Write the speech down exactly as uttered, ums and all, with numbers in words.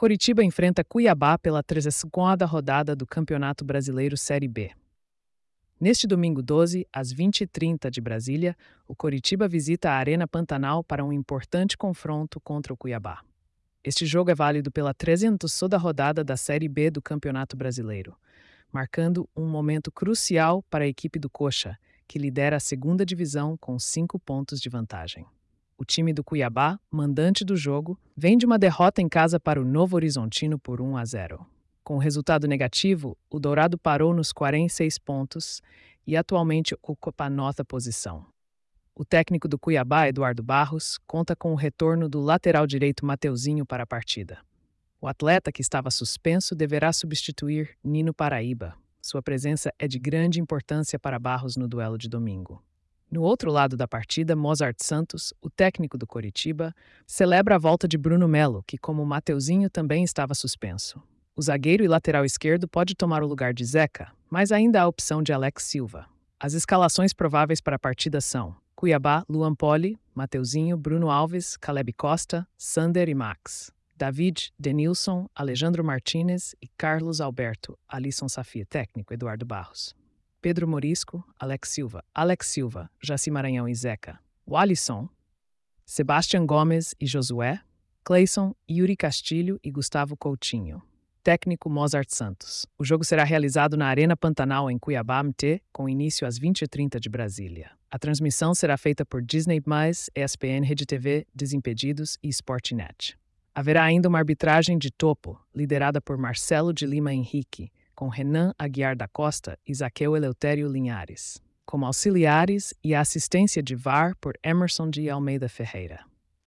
Coritiba enfrenta Cuiabá pela trigésima segunda rodada do Campeonato Brasileiro Série B. Neste domingo doze, às vinte e trinta de Brasília, o Coritiba visita a Arena Pantanal para um importante confronto contra o Cuiabá. Este jogo é válido pela trigésima segunda rodada da Série B do Campeonato Brasileiro, marcando um momento crucial para a equipe do Coxa, que lidera a segunda divisão com cinco pontos de vantagem. O time do Cuiabá, mandante do jogo, vem de uma derrota em casa para o Novo Horizontino por um a zero. Com o resultado negativo, o Dourado parou nos quarenta e seis pontos e atualmente ocupa a nona posição. O técnico do Cuiabá, Eduardo Barros, conta com o retorno do lateral direito Mateuzinho para a partida. O atleta, que estava suspenso, deverá substituir Nino Paraíba. Sua presença é de grande importância para Barros no duelo de domingo. No outro lado da partida, Mozart Santos, o técnico do Coritiba, celebra a volta de Bruno Melo, que, como Mateuzinho, também estava suspenso. O zagueiro e lateral esquerdo pode tomar o lugar de Zeca, mas ainda há a opção de Alex Silva. As escalações prováveis para a partida são Cuiabá, Luan Poli, Mateuzinho, Bruno Alves, Caleb Costa, Sander e Max. David, Denilson, Alejandro Martinez e Carlos Alberto, Alisson Safia, técnico Eduardo Barros. Pedro Morisco, Alex Silva, Alex Silva, Jaci Maranhão e Zeca. Walisson, Sebastian Gomes e Josué, Cleison, Yuri Castilho e Gustavo Coutinho. Técnico Mozart Santos. O jogo será realizado na Arena Pantanal, em Cuiabá, M T, com início às vinte e trinta de Brasília. A transmissão será feita por Disney mais, E S P N, Rede T V, Desimpedidos e Sportnet. Haverá ainda uma arbitragem de topo, liderada por Marcelo de Lima Henrique, com Renan Aguiar da Costa e Zaqueu Eleutério Linhares, como auxiliares, e a assistência de V A R por Emerson de Almeida Ferreira.